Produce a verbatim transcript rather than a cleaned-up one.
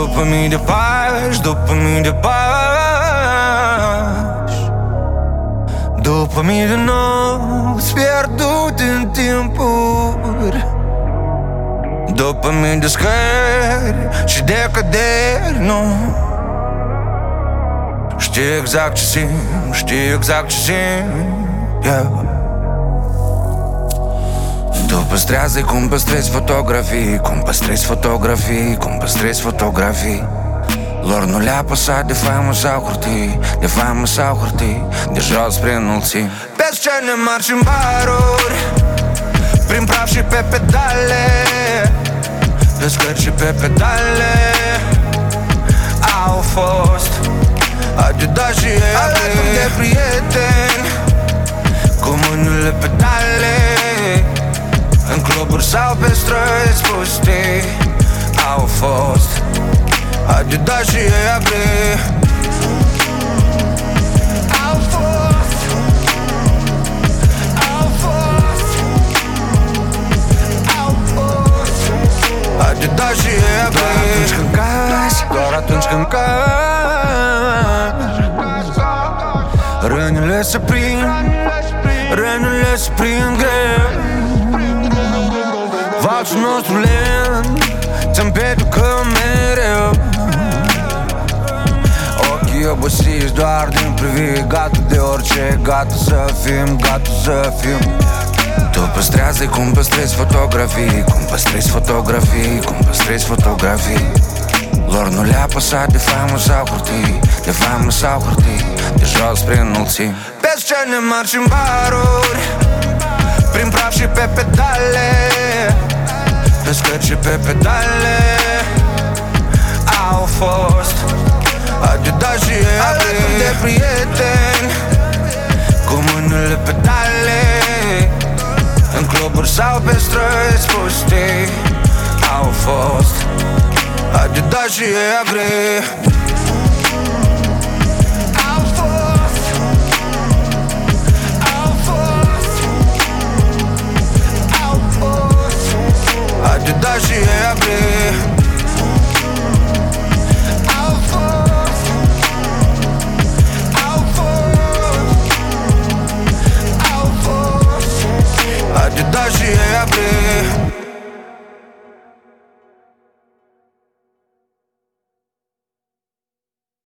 După mii de pași, după mii de pași, după mii de nopți pierdute în timpuri, după mii de scări și de căderi, nu știu exact ce simt, știu exact ce simt, yeah. Tu păstrează cum păstrezi fotografii, cum păstrezi fotografii, cum păstrezi fotografii. Lor nu le-a păsat de faimă sau hârtii, de faimă sau hârtii, de jos prin înălțimi. Pe scene mari și în baruri, prin praf și pe pedale, pe scări și pe pedale. Au fost Adidas și ei alături de prieteni, cu mâinile pedale, în cluburi sau pe străzi pustii. Au fost Adidas și ei agri. Au fost Au fost Au fost Adidas și ei agri. Doar atunci când cazi, doar atunci când cazi, rănile se prind, rănile se prind greu. Valsul nostru lent ți împetucă mereu. Ochii obosiți doar din priviri, gata de orice, gata să fim, gata să fim. Tu păstrează cum păstrezi fotografii, cum păstrezi fotografii, cum păstrezi fotografii. Lor nu le-a păsat de faimă sau hârtii, de faimă sau hârtii, de jos prin înălțimi. Pe scene mari și în baruri, prin praf și pe pedale, pe scări și pe pedale. Au fost Adidas și ei alături de prieteni, cu mâinile pedale, în cluburi sau pe străzi pustii. Au fost Adidas și ei agri.